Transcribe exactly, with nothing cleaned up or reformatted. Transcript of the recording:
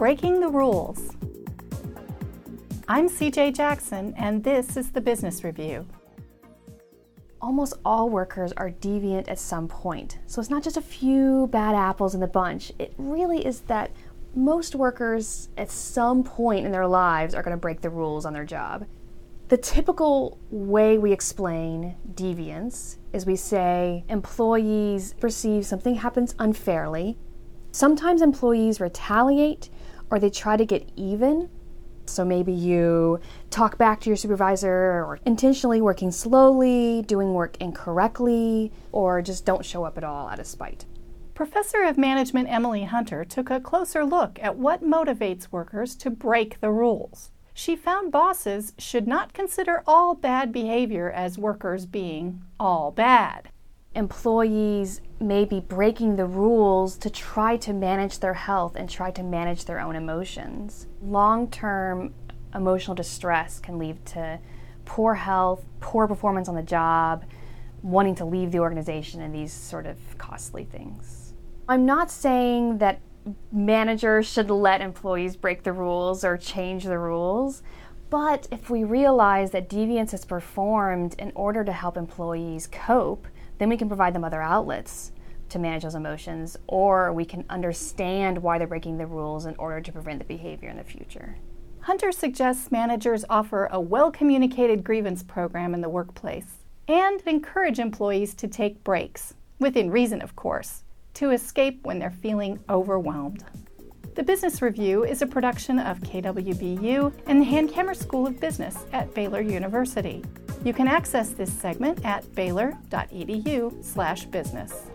breaking the rules. I'm C J Jackson, and this is the Business Review. Almost all workers are deviant at some point. So it's not just a few bad apples in the bunch. It really is that most workers at some point in their lives are going to break the rules on their job. The typical way we explain deviance is we say employees perceive something happens unfairly. Sometimes employees retaliate or they try to get even. So maybe you talk back to your supervisor or intentionally working slowly, doing work incorrectly, or just don't show up at all out of spite. Professor of Management Emily Hunter took a closer look at what motivates workers to break the rules. She found bosses should not consider all bad behavior as workers being all bad. Employees may be breaking the rules to try to manage their health and try to manage their own emotions. Long-term emotional distress can lead to poor health, poor performance on the job, wanting to leave the organization, and these sort of costly things. I'm not saying that managers should let employees break the rules or change the rules, but if we realize that deviance is performed in order to help employees cope, then we can provide them other outlets to manage those emotions, or we can understand why they're breaking the rules in order to prevent the behavior in the future. Hunter suggests managers offer a well-communicated grievance program in the workplace and encourage employees to take breaks, within reason of course, to escape when they're feeling overwhelmed. The Business Review is a production of K W B U and the Hankamer School of Business at Baylor University. You can access this segment at baylor dot e d u slash business.